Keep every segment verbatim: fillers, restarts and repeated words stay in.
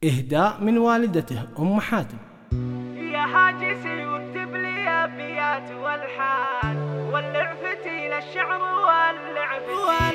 إهداء من والدته أم حاتم. يا حاجسي واكتب لي أبيات والحان واللعفتي للشعر واللعب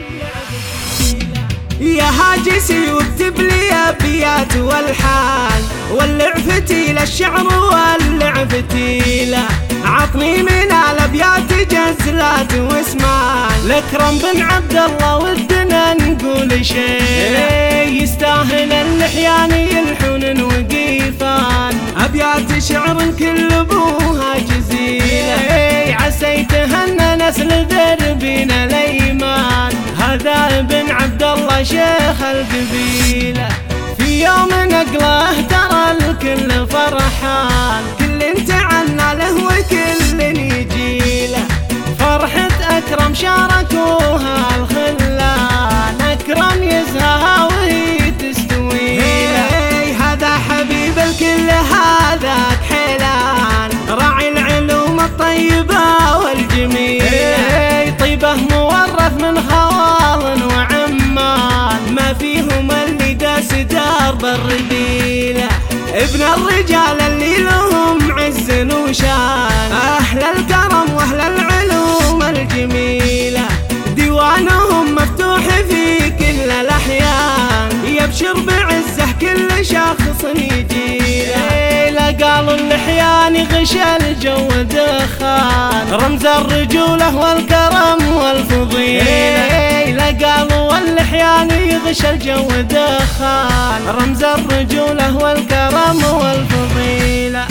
يا حاجسي واكتب لي أبيات والحان واللعفتي للشعر واللعفتي لا عطني من الأبيات جزلات واسمان لأكرم بن عبد الله ودنا نقول شيء يستاهل اللحيان يلحون وقيفان أبيات شعر كل ابوها جزيلة عسيته أن نسل دربنا الأيمان هذا بن عبد الله شيخ القبيلة في يوم نقله ترى الكل فرحان كل تعنى له وكل يجيله فرحة أكرم شاركوها الخلان أكرم يزهاها وهي تستويله هذا حبيب الكل هذاك حيلان راعي العلوم الطيبة والجميلة طيبه مورث من خوال وعمان ما فيهم اللي داس درب الرذيلة ابن الرجال اللي لهم عز وشان أهل الكرم وأهل العلوم الجميلة ديوانهم مفتوح في كل الأحيان يبشر بعزه كل شخص يجيله لا قالوا اللحيان غش الجو دخان رمز الرجولة والكرم والفضيلة لا قالوا اللحيان يغش الجو دخان رمز الرجولة والكرم والفضيلة